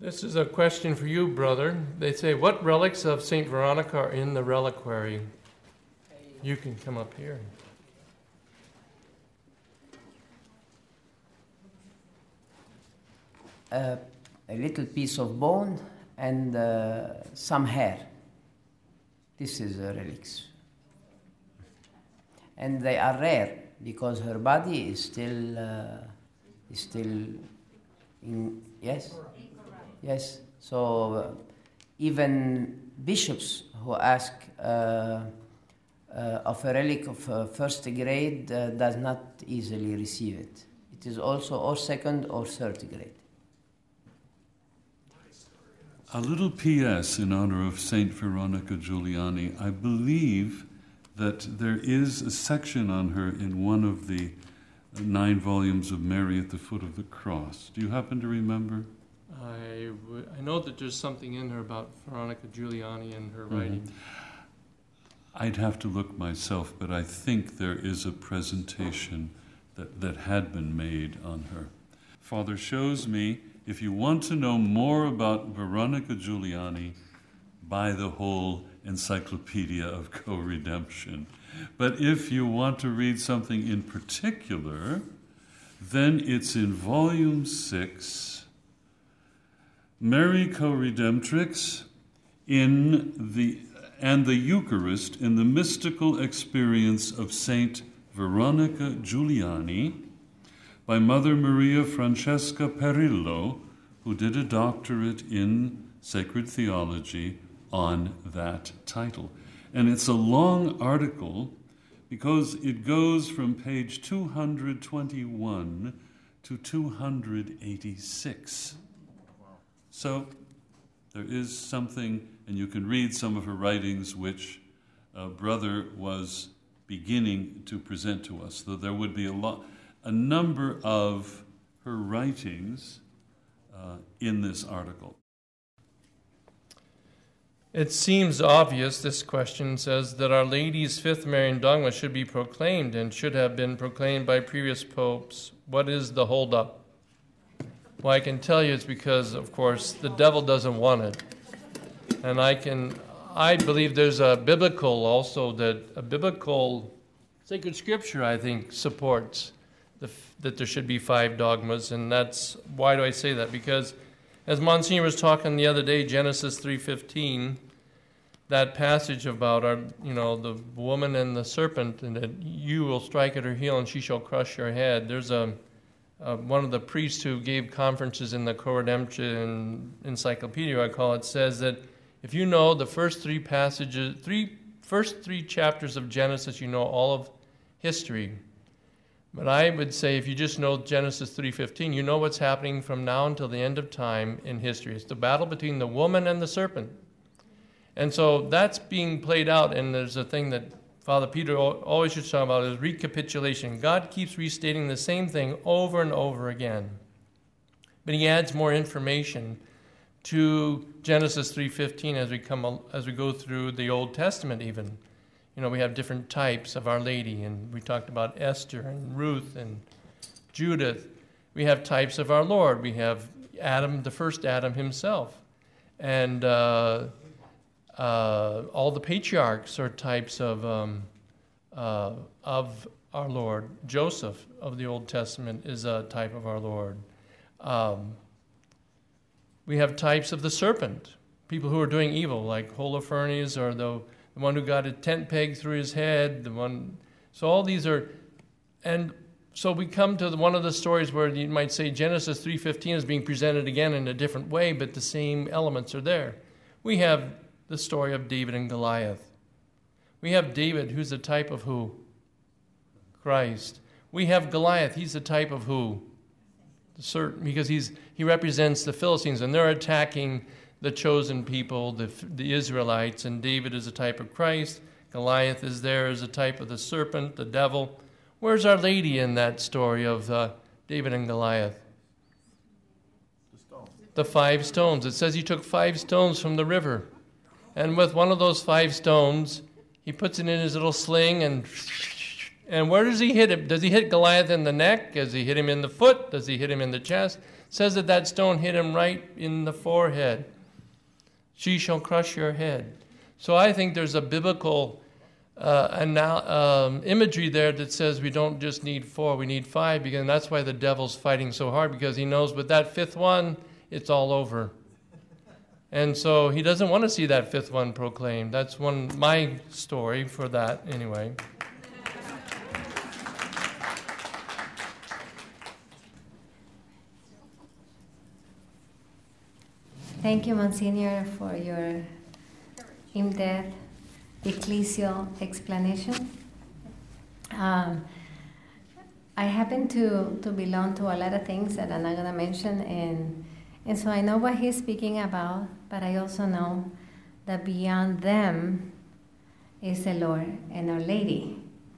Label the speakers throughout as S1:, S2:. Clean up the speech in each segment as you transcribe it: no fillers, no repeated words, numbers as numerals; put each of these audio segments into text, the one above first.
S1: This is a question for you, brother. They say, what relics of St. Veronica are in the reliquary? You can come up here.
S2: A little piece of bone and some hair. This is relics. And they are rare because her body is still in, yes? Yes. So even bishops who ask of a relic of first grade does not easily receive it. It is also or second or third grade.
S3: A little P.S. in honor of Saint Veronica Giuliani. I believe that there is a section on her in one of the 9 volumes of Mary at the Foot of the Cross. Do you happen to remember?
S1: I know that there's something in her about Veronica Giuliani and her writing.
S3: I'd have to look myself, but I think there is a presentation that had been made on her. Father shows me, if you want to know more about Veronica Giuliani, buy the whole Encyclopedia of Co-Redemption. But if you want to read something in particular, then it's in Volume 6, Mary Co-Redemptrix and the Eucharist in the Mystical Experience of Saint Veronica Giuliani by Mother Maria Francesca Perillo, who did a doctorate in sacred theology on that title. And it's a long article because it goes from page 221 to 286. So there is something, and you can read some of her writings which Brother was beginning to present to us, though there would be a number of her writings in this article.
S1: It seems obvious, this question says, that Our Lady's fifth Marian dogma should be proclaimed and should have been proclaimed by previous popes. What is the holdup? Well, I can tell you it's because, of course, the devil doesn't want it. And I believe there's a biblical sacred scripture, I think, supports that there should be 5 dogmas. And that's, why do I say that? Because as Monsignor was talking the other day, Genesis 3:15, that passage about the woman and the serpent, and that you will strike at her heel and she shall crush your head. There's one of the priests who gave conferences in the Co-Redemption Encyclopedia, I call it, says that if you know the first 3 chapters of Genesis, you know all of history. But I would say if you just know Genesis 3:15, you know what's happening from now until the end of time in history. It's the battle between the woman and the serpent. And so that's being played out, and there's a thing that Father Peter always should talk about is recapitulation. God keeps restating the same thing over and over again. But he adds more information to Genesis 3:15 as we go through the Old Testament even. We have different types of Our Lady, and we talked about Esther and Ruth and Judith. We have types of our Lord. We have Adam, the first Adam himself. And all the patriarchs are types of our Lord. Joseph of the Old Testament is a type of our Lord. We have types of the serpent, people who are doing evil, like Holofernes, or the one who got a tent peg through his head, so all these are, and so we come to one of the stories where you might say Genesis 3:15 is being presented again in a different way, but the same elements are there. We have the story of David and Goliath. We have David, who's a type of who? Christ. We have Goliath, he's a type of who? Because he represents the Philistines, and they're attacking the chosen people, the Israelites, and David is a type of Christ. Goliath is there as a type of the serpent, the devil. Where's Our Lady in that story of David and Goliath? The 5 stones. It says he took 5 stones from the river. And with one of those 5 stones, he puts it in his little sling, and where does he hit him? Does he hit Goliath in the neck? Does he hit him in the foot? Does he hit him in the chest? It says that that stone hit him right in the forehead. She shall crush your head. So I think there's a biblical imagery there that says we don't just need 4, we need 5, because that's why the devil's fighting so hard, because he knows with that 5th one, it's all over. And so he doesn't want to see that 5th one proclaimed. That's my story for that anyway.
S4: Thank you, Monsignor, for your in-depth ecclesial explanation. I happen to belong to a lot of things that I'm not going to mention, and so I know what he's speaking about, but I also know that beyond them is the Lord and Our Lady.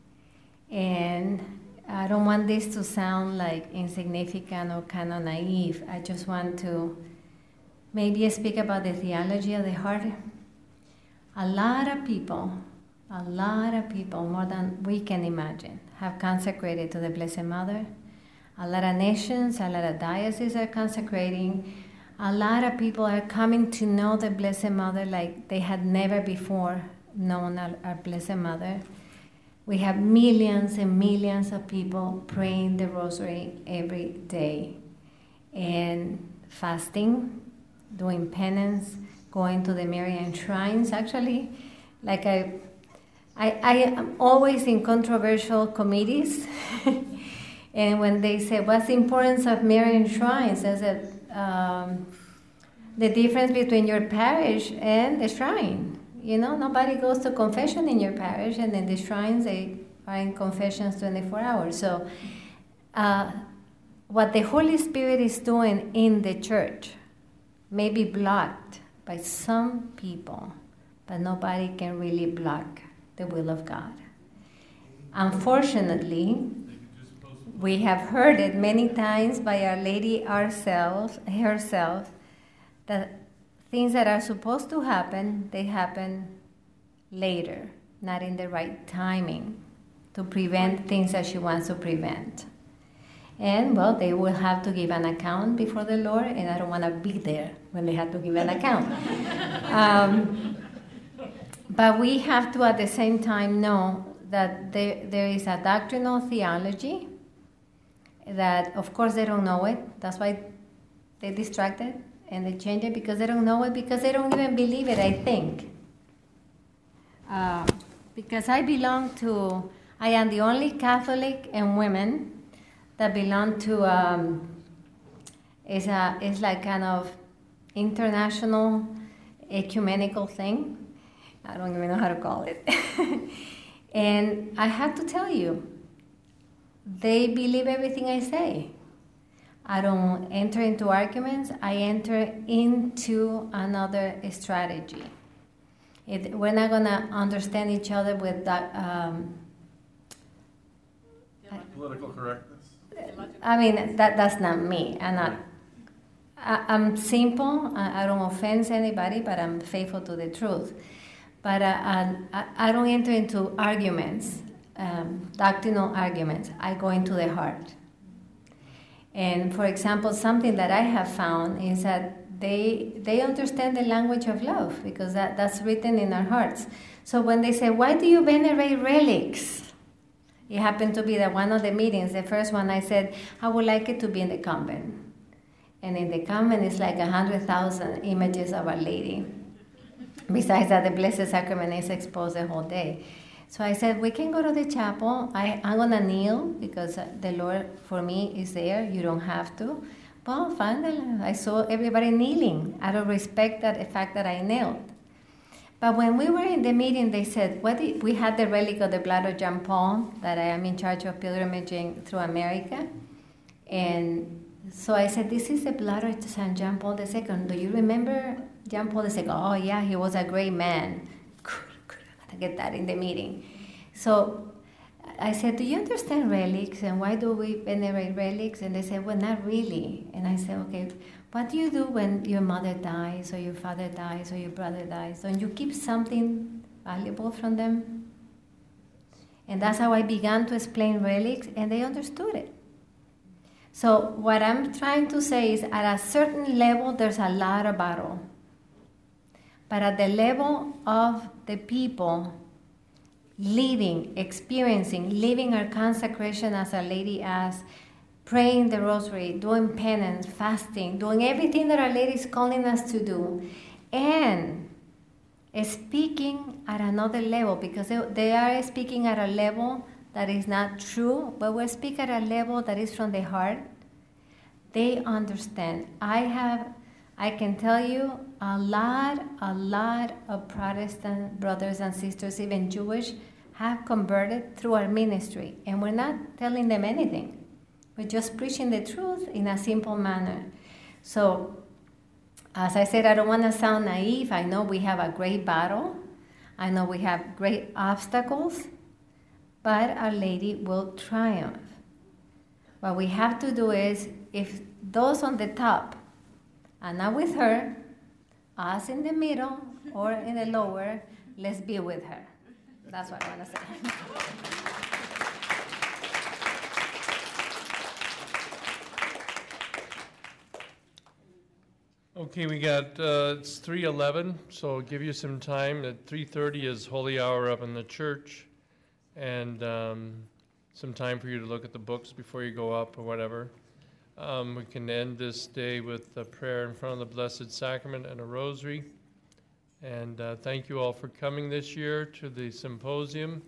S4: And I don't want this to sound like insignificant or kind of naive. I just want to maybe speak about the theology of the heart. A lot of people, more than we can imagine, have consecrated to the Blessed Mother. A lot of nations, a lot of dioceses are consecrating. A lot of people are coming to know the Blessed Mother like they had never before known our Blessed Mother. We have millions and millions of people praying the Rosary every day and fasting, doing penance, going to the Marian shrines. Actually, like I am always in controversial committees, and when they say, what's the importance of Marian shrines? I said, the difference between your parish and the shrine. You know, nobody goes to confession in your parish, and in the shrines they are in confessions 24 hours. So what the Holy Spirit is doing in the church may be blocked by some people, but nobody can really block the will of God. Unfortunately, we have heard it many times by Our Lady herself, that things that are supposed to happen, they happen later, not in the right timing, to prevent things that she wants to prevent. And, well, they will have to give an account before the Lord, and I don't want to be there when they have to give an account. But we have to, at the same time, know that there is a doctrinal theology that, of course, they don't know it. That's why they're distracted, and they change it because they don't know it, because they don't even believe it, I think. Because I am the only Catholic and women that belong to it's like kind of international ecumenical thing. I don't even know how to call it. And I have to tell you, they believe everything I say. I don't enter into arguments. I enter into another strategy. We're not going to understand each other with that.
S5: Political correctness.
S4: I mean, that's not me. I'm simple. I don't offend anybody, but I'm faithful to the truth. But I don't enter into arguments, doctrinal arguments. I go into the heart. And for example, something that I have found is that they understand the language of love, because that's written in our hearts. So when they say, why do you venerate relics? It happened to be that one of the meetings, the first one, I said, I would like it to be in the convent. And in the convent, it's like 100,000 images of Our Lady. Besides that, the Blessed Sacrament is exposed the whole day. So I said, we can go to the chapel. I'm going to kneel because the Lord, for me, is there. You don't have to. Well, fine. I saw everybody kneeling out of respect at the fact that I knelt. But when we were in the meeting, they said, we had the relic of the blood of John Paul, that I am in charge of pilgrimaging through America. And so I said, this is the blood of St. John Paul II. Do you remember John Paul II? Oh, yeah, he was a great man. I get that in the meeting. So I said, do you understand relics, and why do we venerate relics? And they said, well, not really. And I said, okay, what do you do when your mother dies, or your father dies, or your brother dies? Don't you keep something valuable from them? And that's how I began to explain relics, and they understood it. So what I'm trying to say is at a certain level, there's a lot of battle. But at the level of the people living, experiencing, living our consecration as Our Lady asked, praying the rosary, doing penance, fasting, doing everything that Our Lady is calling us to do, and speaking at another level, because they are speaking at a level that is not true, but we speak at a level that is from the heart. They understand. I can tell you a lot of Protestant brothers and sisters, even Jewish, have converted through our ministry, and we're not telling them anything. We're just preaching the truth in a simple manner. So, as I said, I don't want to sound naive. I know we have a great battle. I know we have great obstacles, but Our Lady will triumph. What we have to do is, if those on the top are not with her, us in the middle or in the lower, let's be with her. That's what I want to say.
S1: Okay, we got, it's 3:11, so I'll give you some time. At 3:30 is Holy Hour up in the church, and some time for you to look at the books before you go up or whatever. We can end this day with a prayer in front of the Blessed Sacrament and a rosary. And thank you all for coming this year to the symposium.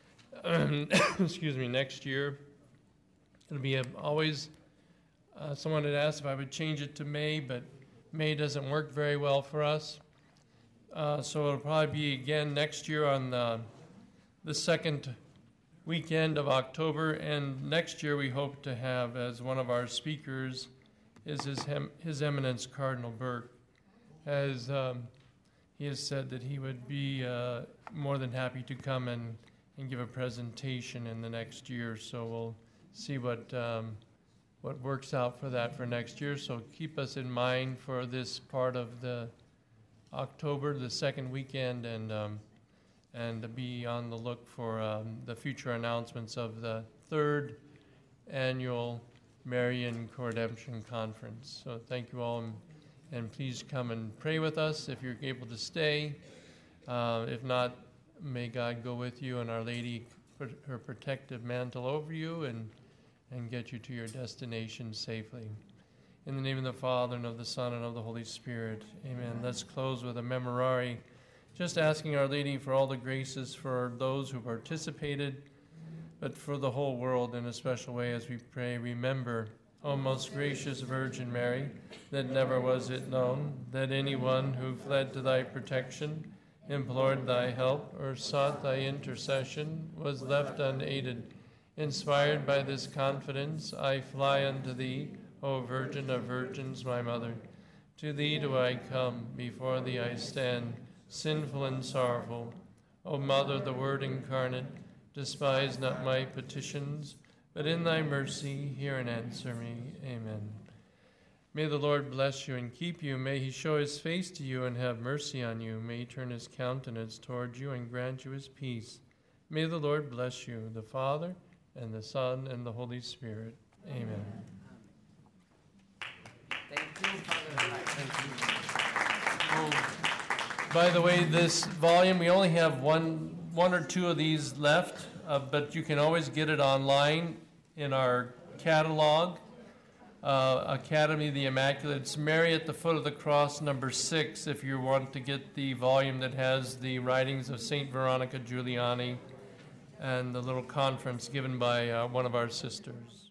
S1: Excuse me, next year. It'll be always, someone had asked if I would change it to May, but May doesn't work very well for us. So it'll probably be again next year on the second weekend of October, and next year we hope to have as one of our speakers is His Eminence Cardinal Burke. As he has said that he would be more than happy to come and give a presentation in the next year. So we'll see what works out for that for next year. So keep us in mind for this part of the October, the second weekend, and be on the look for the future announcements of the third annual Marian Co-Redemption Conference. So thank you all, and please come and pray with us if you're able to stay. If not, may God go with you and Our Lady put her protective mantle over you and get you to your destination safely. In the name of the Father, and of the Son, and of the Holy Spirit. Amen. Let's close with a memorare, just asking Our Lady for all the graces for those who participated, but for the whole world in a special way as we pray. Remember, O most gracious Virgin Mary, that never was it known that anyone who fled to thy protection, implored thy help, or sought thy intercession was left unaided. Inspired by this confidence, I fly unto thee, O Virgin of Virgins, my Mother. To thee do I come, before thee I stand, sinful and sorrowful. O Mother, the Word incarnate, despise not my petitions, but in thy mercy hear and answer me. Amen. May the Lord bless you and keep you. May he show his face to you and have mercy on you. May he turn his countenance toward you and grant you his peace. May the Lord bless you, the Father, and the Son, and the Holy Spirit. Amen.
S2: Thank you, Father. Thank you.
S1: By the way, this volume, we only have one or two of these left, but you can always get it online in our catalog, Academy of the Immaculate. It's Mary at the Foot of the Cross, number 6, if you want to get the volume that has the writings of St. Veronica Giuliani and the little conference given by one of our sisters.